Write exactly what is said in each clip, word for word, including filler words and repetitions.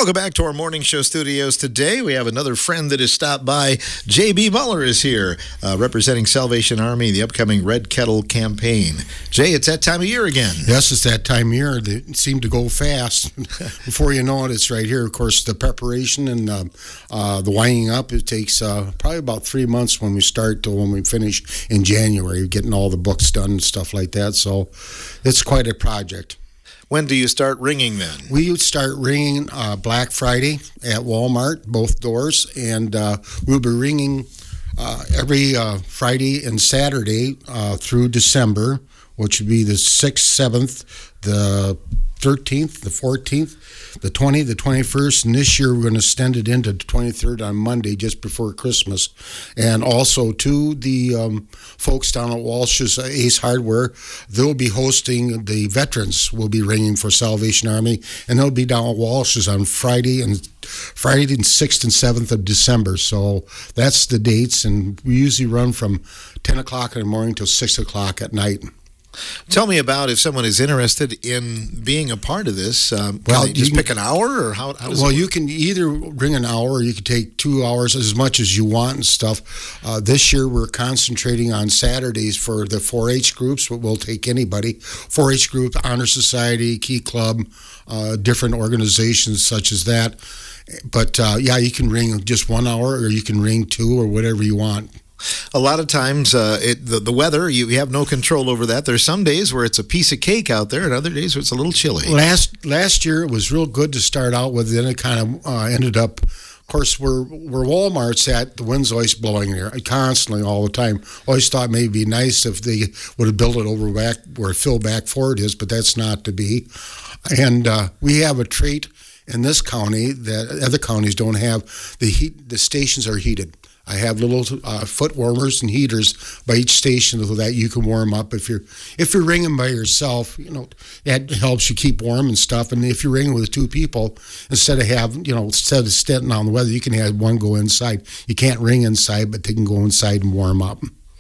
Welcome back to our morning show studios. Today we have another friend that has stopped by. J B Muller is here, uh, representing Salvation Army, the upcoming Red Kettle campaign. Jay, it's that time of year again. Yes, it's that time of year. They seem to go fast. Before you know it, it's right here. Of course, the preparation and uh, uh, the winding up, it takes uh, probably about three months when we start to when we finish in January, getting all the books done and stuff like that. So it's quite a project. When do you start ringing then? We start ringing uh, Black Friday at Walmart, both doors, and uh, we'll be ringing uh, every uh, Friday and Saturday uh, through December, which would be the sixth, seventh, the thirteenth, the fourteenth, the twentieth, the twenty-first, and this year we're going to extend it into the twenty-third on Monday, just before Christmas. And also, to the um, folks down at Walsh's Ace Hardware, they'll be hosting, the veterans will be ringing for Salvation Army, and they'll be down at Walsh's on Friday and Friday the sixth and seventh of December. So that's the dates, and we usually run from ten o'clock in the morning till six o'clock at night. Tell me about if someone is interested in being a part of this. Um, well, can they just can, pick an hour, or how? how does well, it you can either ring an hour, or you can take two hours, as much as you want and stuff. Uh, this year, we're concentrating on Saturdays for the four H groups, but we'll take anybody. four H group, Honor Society, Key Club, uh, different organizations such as that. But uh, yeah, you can ring just one hour, or you can ring two, or whatever you want. A lot of times, uh, it, the, the weather, you, you have no control over that. There's some days where it's a piece of cake out there, and other days where it's a little chilly. Last last year, it was real good to start out with. Then it kind of uh, ended up, of course, where, where Walmart's at, the wind's always blowing there constantly all the time. Always thought maybe it'd be nice if they would have built it over back where Phil Back Ford is, but that's not to be. And uh, we have a trait in this county that other counties don't have. The heat, the stations are heated. I have little uh, foot warmers and heaters by each station so that you can warm up. If you're if you're ringing by yourself, you know, that helps you keep warm and stuff. And if you're ringing with two people, instead of have you know instead of sitting on the weather, you can have one go inside. You can't ring inside, but they can go inside and warm up.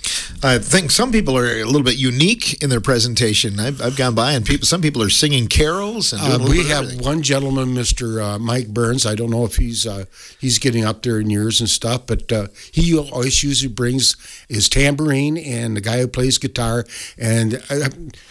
I think some people are a little bit unique in their presentation. I've, I've gone by, and people, some people are singing carols. And doing uh, a we bit of have everything. One gentleman, Mister Uh, Mike Burns. I don't know if he's uh, he's getting up there in years and stuff, but uh, he always usually brings his tambourine and the guy who plays guitar. And uh,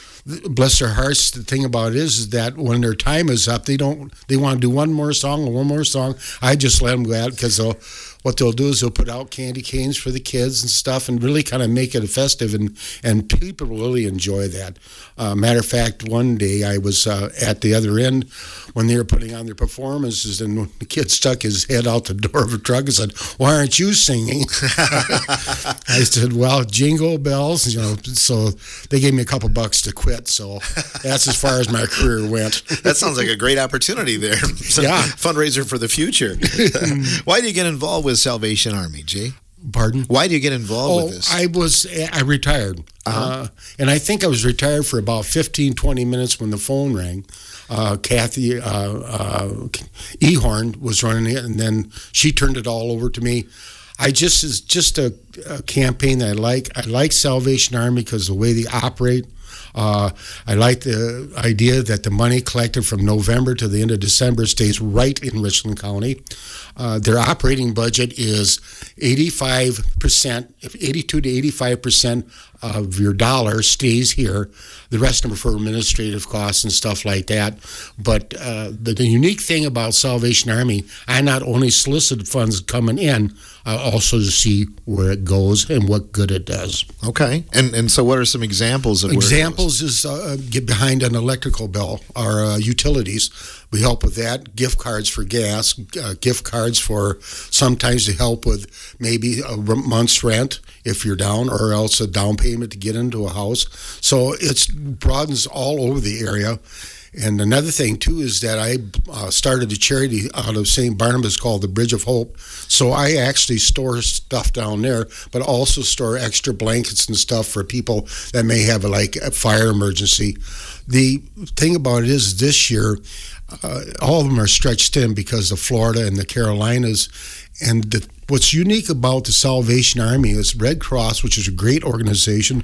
bless their hearts, the thing about it is, is that when their time is up, they don't they want to do one more song or one more song. I just let them go out because they'll. What they'll do is they'll put out candy canes for the kids and stuff and really kind of make it festive, and, and people really enjoy that. Uh, matter of fact, one day I was uh, at the other end when they were putting on their performances, and the kid stuck his head out the door of a truck and said, "Why aren't you singing?" I said, "Well, jingle bells," you know, so they gave me a couple bucks to quit, so that's as far as my career went. That sounds like a great opportunity there. Yeah. Fundraiser for the future. Why do you get involved with Salvation Army, Jay? Pardon? Why do you get involved oh, with this? I was, I retired. Uh-huh. Uh, and I think I was retired for about fifteen, twenty minutes when the phone rang. Uh, Kathy uh, uh, Ehorn was running it, and then she turned it all over to me. I just, it's just a, a campaign that I like. I like Salvation Army because the way they operate. Uh, I like the idea that the money collected from November to the end of December stays right in Richland County. Uh, their operating budget is eighty-five percent, eighty-two to eighty-five percent of your dollar stays here. The rest of them are for administrative costs and stuff like that. But uh, the, the unique thing about Salvation Army, I not only solicit funds coming in, I also see where it goes and what good it does. Okay. And and so what are some examples of Examples is uh, get behind an electrical bill or uh, utilities. We help with that. Gift cards for gas, uh, gift cards for sometimes to help with maybe a month's rent if you're down, or else a down payment to get into a house. So it broadens all over the area. And another thing, too, is that I uh, started a charity out of Saint Barnabas called the Bridge of Hope. So I actually store stuff down there, but also store extra blankets and stuff for people that may have, a, like, a fire emergency. The thing about it is this year, uh, all of them are stretched in because of Florida and the Carolinas. And the, what's unique about the Salvation Army is Red Cross, which is a great organization.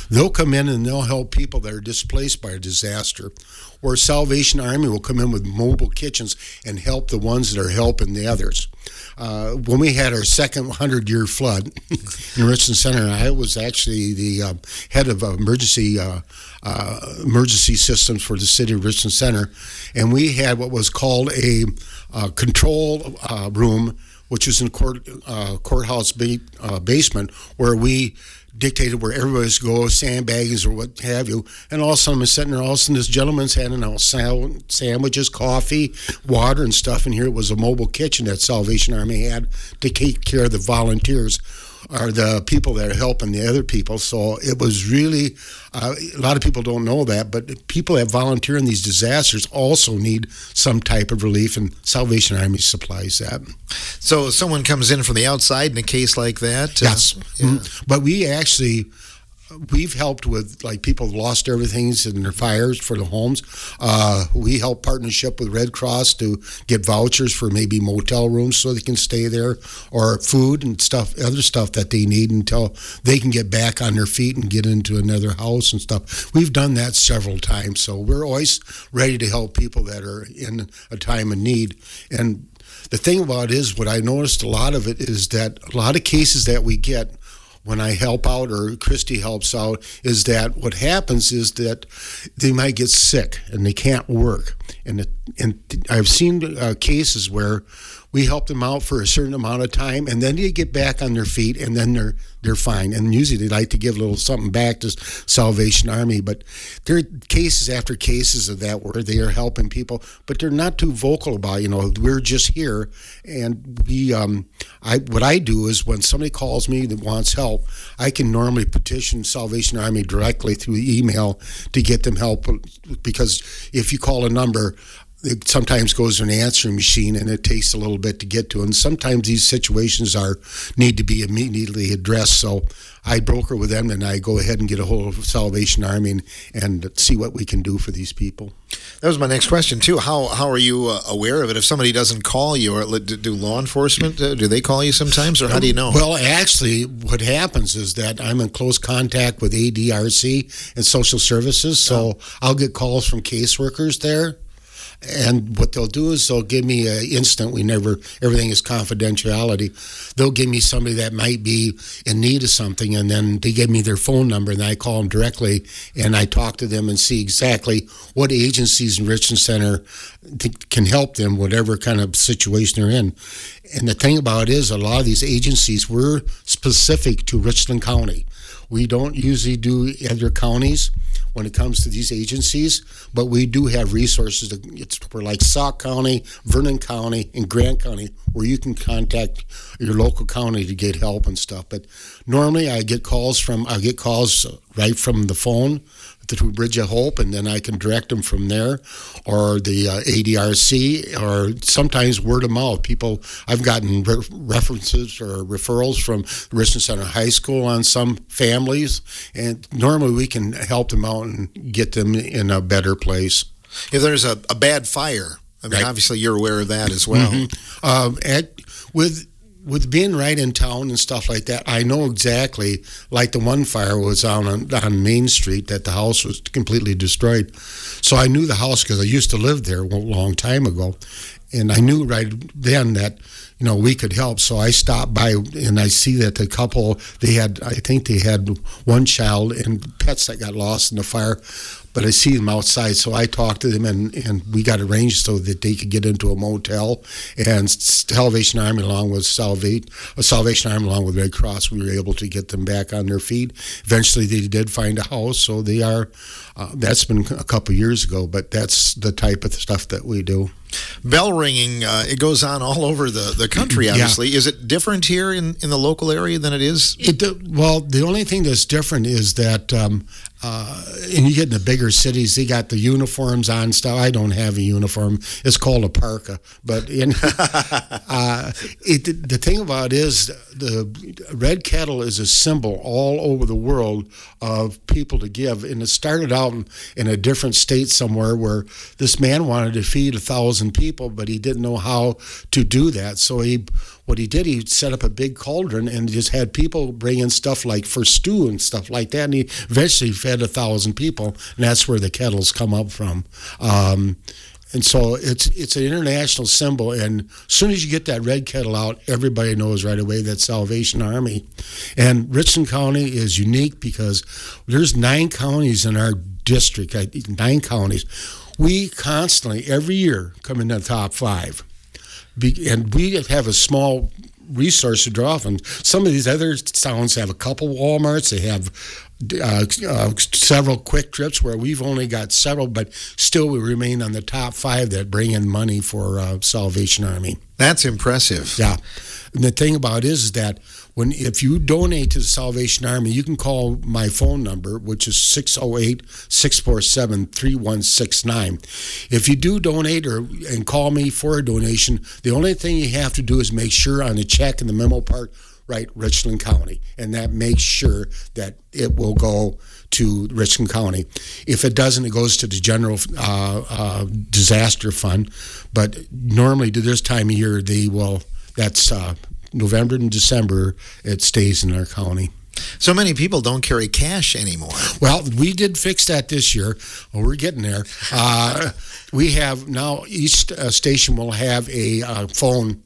They'll come in and they'll help people that are displaced by a disaster. Or Salvation Army will come in with mobile kitchens and help the ones that are helping the others. Uh, when we had our second hundred-year flood in Richland Center, I was actually the uh, head of emergency uh, uh, emergency systems for the city of Richland Center, and we had what was called a uh, control uh, room, which was in court uh, courthouse ba- uh, basement, where we dictated where everybody's go, sandbags or what have you. And all of a sudden I'm sitting there, all of a sudden this gentleman's handing out sandwiches, coffee, water and stuff. And here it was a mobile kitchen that Salvation Army had to take care of the volunteers or the people that are helping the other people. So it was really, uh, a lot of people don't know that, but people that volunteer in these disasters also need some type of relief, and Salvation Army supplies that. So someone comes in from the outside in a case like that? Yes. Uh, yeah. Mm-hmm. But we actually, we've helped with, like, people have lost everything in their fires for the homes. Uh, we help partnership with Red Cross to get vouchers for maybe motel rooms so they can stay there, or food and stuff, other stuff that they need until they can get back on their feet and get into another house and stuff. We've done that several times, so we're always ready to help people that are in a time of need. And the thing about it is, what I noticed a lot of it is that a lot of cases that we get when I help out or Christy helps out is that what happens is that they might get sick and they can't work. And, it, and I've seen uh, cases where we help them out for a certain amount of time, and then they get back on their feet, and then they're they're fine. And usually they like to give a little something back to Salvation Army, but there are cases after cases of that where they are helping people, but they're not too vocal about, you know, we're just here. And we, um, I what I do is when somebody calls me that wants help, I can normally petition Salvation Army directly through email to get them help, because if you call a number, it sometimes goes to an answering machine, and it takes a little bit to get to. And sometimes these situations are need to be immediately addressed. So I broker with them, and I go ahead and get a hold of Salvation Army and, and see what we can do for these people. That was my next question too. How how are you uh, aware of it? If somebody doesn't call you, or do law enforcement uh, do they call you sometimes, or how do you know? Well, actually, what happens is that I'm in close contact with A D R C and social services, so oh. I'll get calls from caseworkers there. And what they'll do is they'll give me an instant. We never, everything is confidentiality. They'll give me somebody that might be in need of something, and then they give me their phone number, and I call them directly, and I talk to them and see exactly what agencies in Richland Center can help them, whatever kind of situation they're in. And the thing about it is, a lot of these agencies were specific to Richland County. We don't usually do other counties when it comes to these agencies, but we do have resources. To, it's for like Sauk County, Vernon County, and Grant County, where you can contact your local county to get help and stuff. But normally I get calls from, I get calls right from the phone through Bridge of Hope, and then I can direct them from there, or the uh, A D R C, or sometimes word of mouth. People, I've gotten re- references or referrals from Richland Center High School on some families, and normally we can help them out and get them in a better place. If there's a, a bad fire, I mean, right. Obviously you're aware of that as well. Mm-hmm. Uh, at, with With being right in town and stuff like that, I know exactly, like the one fire was on, on Main Street, that the house was completely destroyed. So I knew the house because I used to live there a long time ago. And I knew right then that, you know, we could help. So I stopped by, and I see that the couple, they had, I think they had one child and pets that got lost in the fire. But I see them outside, so I talked to them, and, and we got arranged so that they could get into a motel. And Salvation Army, along with Salvation, Salvation Army, along with Red Cross, we were able to get them back on their feet. Eventually, they did find a house, so they are. Uh, that's been a couple of years ago, but that's the type of stuff that we do. Bell ringing, uh, it goes on all over the, the country, obviously. Yeah. Is it different here in, in the local area than it is? It, well, the only thing that's different is that, um, uh, and you get in the bigger cities, they got the uniforms on stuff. I don't have a uniform. It's called a parka. But in, uh, it, the thing about it is the red kettle is a symbol all over the world of people to give. And it started out in, in a different state somewhere where this man wanted to feed a thousand people, but he didn't know how to do that. So he what he did, he set up a big cauldron and just had people bring in stuff like for stew and stuff like that. And he eventually fed a thousand people, and that's where the kettles come up from. Um, and so it's it's an international symbol. And as soon as you get that red kettle out, everybody knows right away that's Salvation Army. And Richland County is unique because there's nine counties in our district, nine counties. We constantly, every year, come in the top five. Be, and we have a small resource to draw from. Some of these other towns have a couple Walmarts. They have uh, uh, several Quick Trips where we've only got several, but still we remain on the top five that bring in money for uh, Salvation Army. That's impressive. Yeah. And the thing about it is that when if you donate to the Salvation Army, you can call my phone number, which is six oh eight, six four seven, three one six nine. If you do donate or and call me for a donation, the only thing you have to do is make sure on the check and the memo part, write Richland County, and that makes sure that it will go to Richland County. If it doesn't, it goes to the general uh, uh, disaster fund. But normally, to this time of year, they will. That's uh, November and December. It stays in our county. So many people don't carry cash anymore. Well, we did fix that this year. Well, we're getting there. Uh, we have now each uh, station will have a uh, phone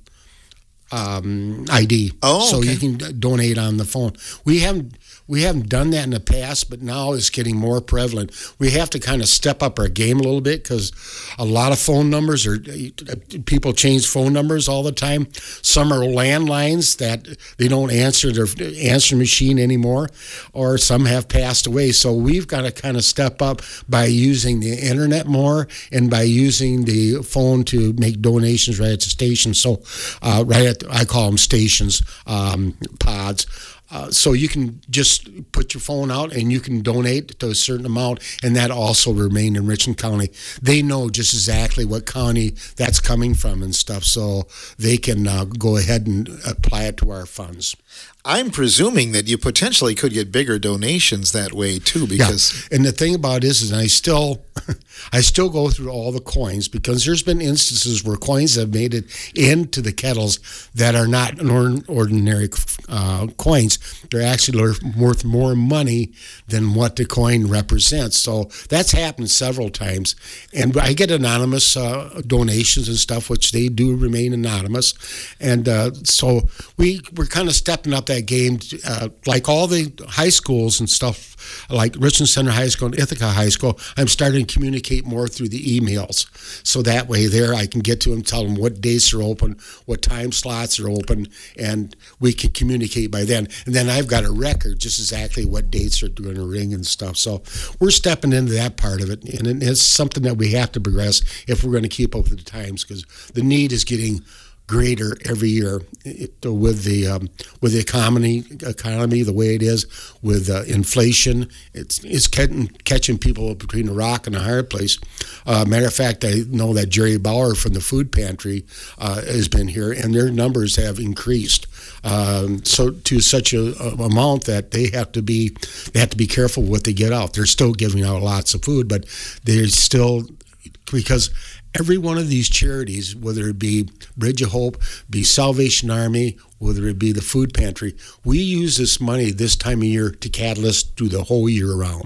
um, I D, oh, so okay. you can donate on the phone. We haven't we haven't done that in the past, but now it's getting more prevalent. We have to kind of step up our game a little bit because a lot of phone numbers are people change phone numbers all the time. Some are landlines that they don't answer their answer machine anymore, or some have passed away. So we've got to kind of step up by using the internet more and by using the phone to make donations right at the station. So uh, right at the, I call them stations, um, pods. Uh, so you can just put your phone out and you can donate to a certain amount, and that also remain in Richland County. They know just exactly what county that's coming from and stuff, so they can uh, go ahead and apply it to our funds. I'm presuming that you potentially could get bigger donations that way too, because yeah. And the thing about it is, is I still, I still go through all the coins because there's been instances where coins have made it into the kettles that are not ordinary uh, coins. They're actually worth more money than what the coin represents. So that's happened several times, and I get anonymous uh, donations and stuff, which they do remain anonymous, and uh, so we we're kind of stepping up that game, uh, like all the high schools and stuff, like Richland Center High School and Ithaca High School. I'm starting to communicate more through the emails, so that way there I can get to them, tell them what dates are open, what time slots are open, and we can communicate by then. And then I've got a record just exactly what dates are going to ring and stuff. So we're stepping into that part of it, and it's something that we have to progress if we're going to keep up with the times, because the need is getting greater every year it, with the um, with the economy economy the way it is, with uh, inflation. It's it's catching, catching people between a rock and a hard place. Uh, matter of fact, I know that Jerry Bauer from the food pantry uh, has been here, and their numbers have increased um, so to such a, a amount that they have to be they have to be careful what they get out. They're still giving out lots of food, but they're still, because every one of these charities, whether it be Bridge of Hope, be Salvation Army, whether it be the food pantry, we use this money this time of year to catalyst through the whole year around.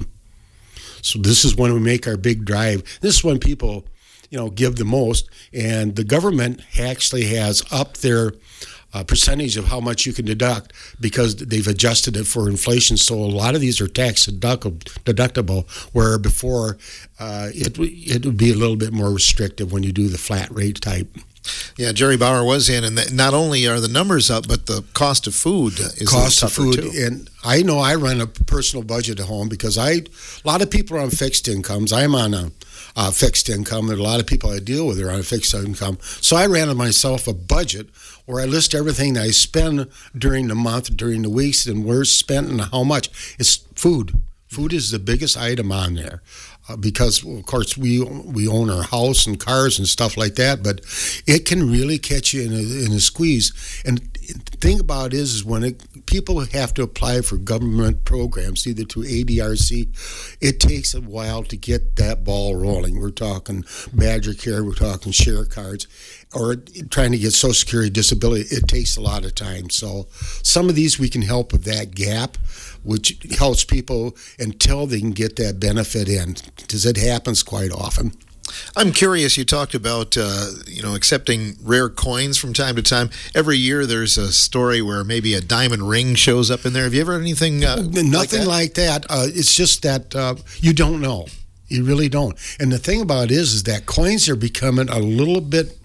So this is when we make our big drive. This is when people, you know, give the most, and the government actually has upped their Uh, percentage of how much you can deduct because they've adjusted it for inflation. So a lot of these are tax deductible, where before uh, it it would be a little bit more restrictive when you do the flat rate type. Yeah, Jerry Bauer was in, and not only are the numbers up, but the cost of food is cost of food. Too. And I know I run a personal budget at home because I a lot of people are on fixed incomes. I'm on a uh, fixed income, and a lot of people I deal with are on a fixed income. So I ran myself a budget where I list everything that I spend during the month, during the weeks, and where it's spent and how much. It's food. Food is the biggest item on there. Uh, because, of course, we we own our house and cars and stuff like that, but it can really catch you in a, in a squeeze. And the thing about it is, is when it, people have to apply for government programs, either through A D R C, it takes a while to get that ball rolling. We're talking Badger Care, we're talking share cards, or trying to get Social Security disability. It takes a lot of time. So some of these we can help with that gap, which helps people until they can get that benefit in, because it happens quite often. I'm curious, you talked about, uh, you know, accepting rare coins from time to time. Every year there's a story where maybe a diamond ring shows up in there. Have you ever had anything uh, Nothing like that? like that. Uh, it's just that uh, you don't know. You really don't. And the thing about it is, is that coins are becoming a little bit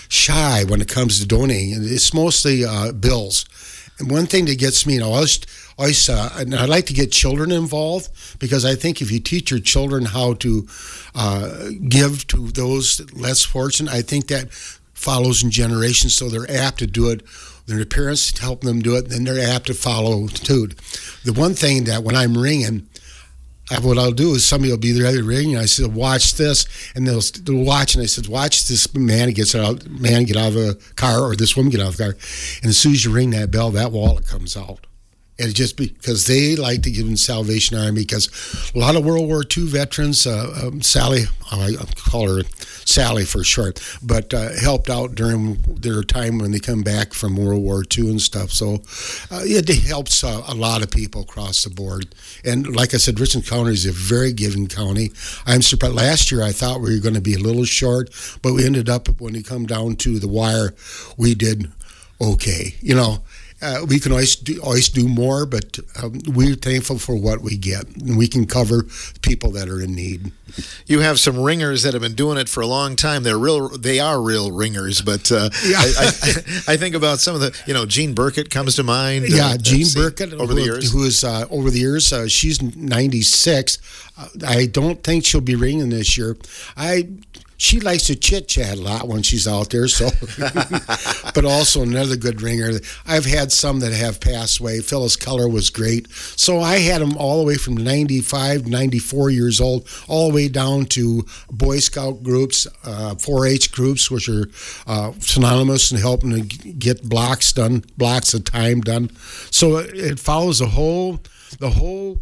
shy when it comes to donating. And it's mostly uh, bills. And one thing that gets me, you know, I was, I was, uh, and I like to get children involved, because I think if you teach your children how to uh, give to those less fortunate, I think that follows in generations, so they're apt to do it. Their parents help them do it, then they're apt to follow too. The one thing that when I'm ringing, I, what I'll do is somebody will be there ringing, and I said, watch this, and they'll, they'll watch, and I said, watch this man gets out, man get out of the car, or this woman get out of the car, and as soon as you ring that bell, that wallet comes out. And just because they like to give them Salvation Army, because a lot of World War Two veterans, uh, um, Sally, I call her Sally for short, but uh, helped out during their time when they come back from World War Two and stuff. So uh, it helps uh, a lot of people across the board. And like I said, Richland County is a very giving county. I'm surprised. Last year I thought we were going to be a little short, but we ended up, when we come down to the wire, we did okay. You know, Uh, we can always do, always do more, but um, we're thankful for what we get, and we can cover people that are in need. You have some ringers that have been doing it for a long time. They're real. They are real ringers, but uh, yeah. I, I, I think about some of the. You know, Jean Burkett comes to mind. Yeah, uh, Jean see, Burkett over the years, who is uh, over the years. Uh, she's ninety-six. Uh, I don't think she'll be ringing this year. I. She likes to chit-chat a lot when she's out there, so. But also another good ringer. I've had some that have passed away. Phyllis Keller was great. So I had them all the way from ninety-five, ninety-four years old, all the way down to Boy Scout groups, uh, four H groups, which are uh, synonymous in helping to get blocks done, blocks of time done. So it follows the whole, the whole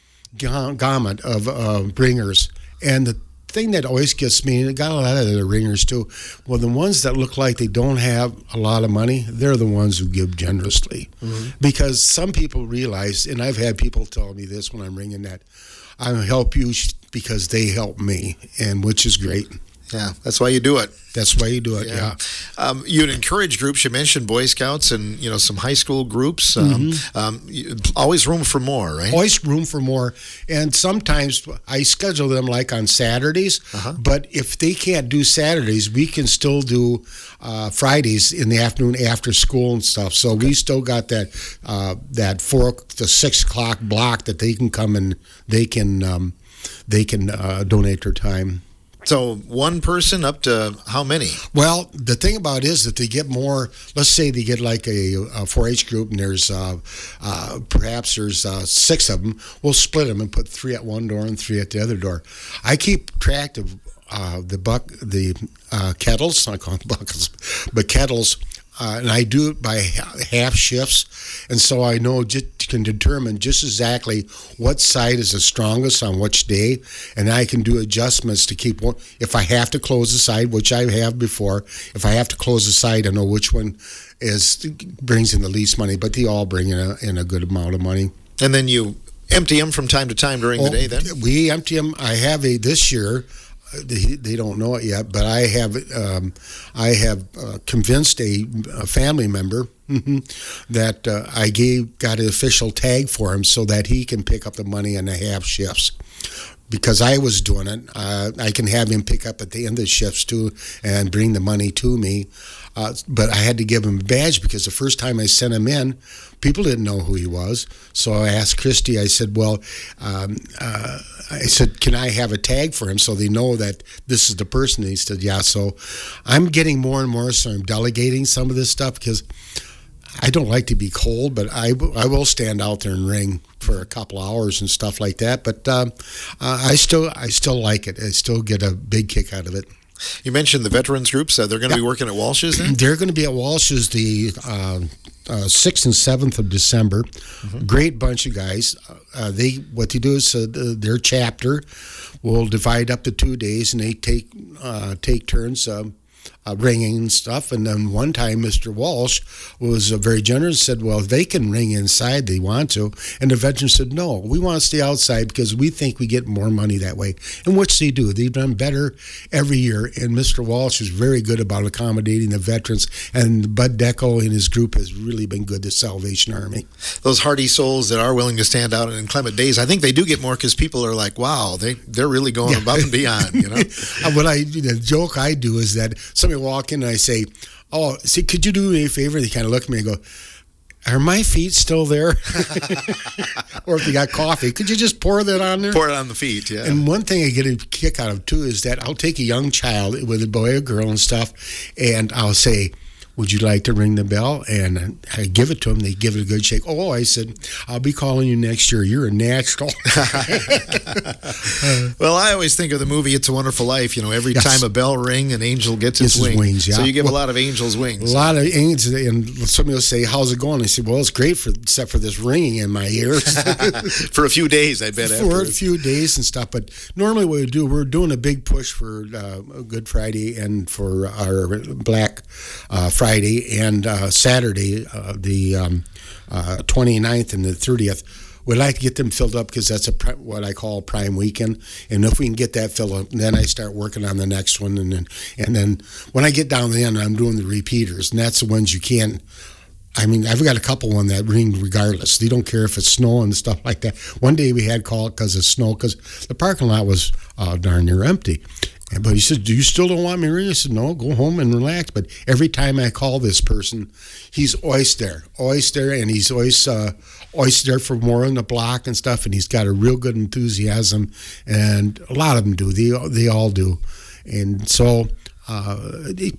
gamut of uh, ringers. And the thing that always gets me, and I got a lot of the ringers too, well, the ones that look like they don't have a lot of money, they're the ones who give generously. Mm-hmm. Because some people realize, and I've had people tell me this when I'm ringing, that I help you because they help me, and which is great. Yeah, that's why you do it. That's why you do it, yeah. yeah. Um, you'd encourage groups. You mentioned Boy Scouts and, you know, some high school groups. Um, mm-hmm. um, you, always room for more, right? Always room for more. And sometimes I schedule them like on Saturdays. Uh-huh. But if they can't do Saturdays, we can still do uh, Fridays in the afternoon after school and stuff. So okay. we still got that uh, that four to six o'clock block that they can come and they can um, they can uh, donate their time. So one person up to how many? Well, the thing about it is that they get more. Let's say they get like a, a four H group, and there's uh, uh, perhaps there's uh, six of them. We'll split them and put three at one door and three at the other door. I keep track of uh, the buck, the uh, kettles. I call them buckets, but kettles. Uh, and I do it by half shifts, and so I know just can determine just exactly what side is the strongest on which day, and I can do adjustments to keep one. If I have to close the side, which I have before, if I have to close the side, I know which one is brings in the least money, but they all bring in a, in a good amount of money. And then you empty them from time to time during oh, the day. Then we empty them. I have a this year. They, they don't know it yet, but I have um, I have uh, convinced a, a family member that uh, I gave got an official tag for him so that he can pick up the money in the half shifts. Because I was doing it, uh, I can have him pick up at the end of the shifts too and bring the money to me. Uh, but I had to give him a badge because the first time I sent him in, people didn't know who he was. So I asked Christy, I said, well, um, uh, I said, can I have a tag for him so they know that this is the person? And he said, yeah. So I'm getting more and more, so I'm delegating some of this stuff because I don't like to be cold, but I, I will stand out there and ring for a couple hours and stuff like that. But um, uh, I still I still like it. I still get a big kick out of it. You mentioned the veterans groups. Uh, they're going to Yep. be working at Walsh's then? They're going to be at Walsh's the uh, uh, sixth and seventh of December. Mm-hmm. Great bunch of guys. Uh, they what they do is uh, their chapter will divide up to two days, and they take uh, take turns. Um, Uh, ringing and stuff. And then one time, Mister Walsh was uh, very generous, said, well, they can ring inside, they want to. And the veterans said, no, we want to stay outside because we think we get more money that way. And which they do. They've done better every year. And Mister Walsh is very good about accommodating the veterans. And Bud Deco and his group has really been good to Salvation Army. Those hardy souls that are willing to stand out in inclement days, I think they do get more because people are like, wow, they, they're really going yeah. above and beyond, you know? What I, the joke I do is that somebody walk in and I say, oh, see, could you do me a favor? They kind of look at me and go, are my feet still there? Or if you got coffee, could you just pour that on there? Pour it on the feet, yeah. And one thing I get a kick out of, too, is that I'll take a young child with a boy or girl and stuff, and I'll say, would you like to ring the bell? And I give it to them. They give it a good shake. Oh, I said, I'll be calling you next year. You're a natural. Well, I always think of the movie It's a Wonderful Life. You know, every yes. time a bell ring, an angel gets its, Gets his wing. wings. Yeah. So you give well, a lot of angels wings. A lot of angels. And somebody will say, how's it going? I say, well, it's great, for except for this ringing in my ears. For a few days, I bet. For afterwards. a few days and stuff. But normally what we do, we're doing a big push for uh, Good Friday and for our Black uh, Friday and uh, Saturday, uh, the um, uh, twenty-ninth and the thirtieth. We like to get them filled up because that's a what I call prime weekend. And if we can get that filled up, then I start working on the next one. And then, and then when I get down to the end, I'm doing the repeaters. And that's the ones you can't. I mean, I've got a couple one that ring regardless. They don't care if it's snow and stuff like that. One day we had called because of snow because the parking lot was uh, darn near empty. But he said, do you still don't want me to ring? I said, no, go home and relax. But every time I call this person, he's always there, always there, and he's always, uh, always there for more on the block and stuff, and he's got a real good enthusiasm, and a lot of them do. They, they all do. And so uh, they,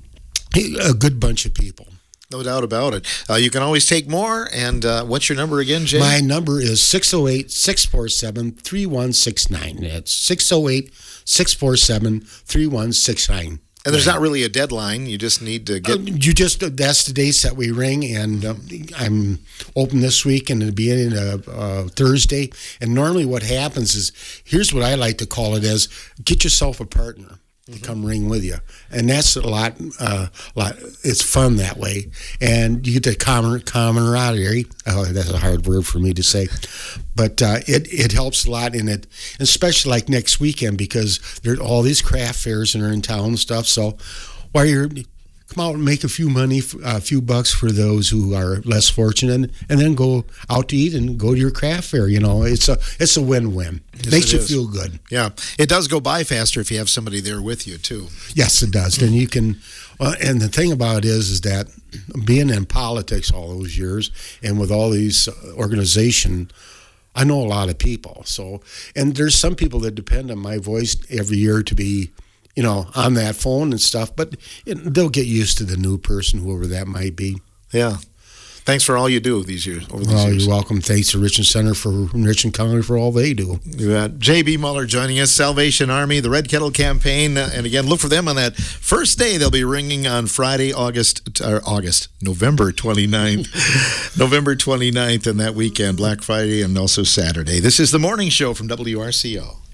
a good bunch of people. No doubt about it. Uh, you can always take more. And uh, what's your number again, Jay? My number is six oh eight, six four seven, three one six nine. That's six oh eight, six four seven, three one six nine. And there's not really a deadline. You just need to get... Uh, you just That's the dates that we ring. And um, I'm open this week and it'll be in uh, uh, Thursday. And normally what happens is, here's what I like to call it as, get yourself a partner to come ring with you, and that's a lot. Uh, lot. It's fun that way, and you get the common camaraderie. Oh, that's a hard word for me to say, but uh, it it helps a lot in it, especially like next weekend because there's all these craft fairs and are in town and stuff. So while you're come out and make a few money, a few bucks for those who are less fortunate, and then go out to eat and go to your craft fair. You know, it's a it's a win-win. Yes, Makes it you is. feel good. Yeah, it does go by faster if you have somebody there with you too. Yes, it does. Then you can. Well, and the thing about it is, is that being in politics all those years, and with all these organization, I know a lot of people. So, and there's some people that depend on my voice every year to be, you know, on that phone and stuff, but it, they'll get used to the new person, whoever that might be. Yeah. Thanks for all you do these years. Over these well, years. You're welcome. Thanks to Richland Center for Richland County for all they do. You got J B Muller joining us, Salvation Army, the Red Kettle Campaign. Uh, and again, look for them on that first day. They'll be ringing on Friday, August, or August, November twenty-ninth. November twenty-ninth and that weekend, Black Friday and also Saturday. This is the morning show from W R C O.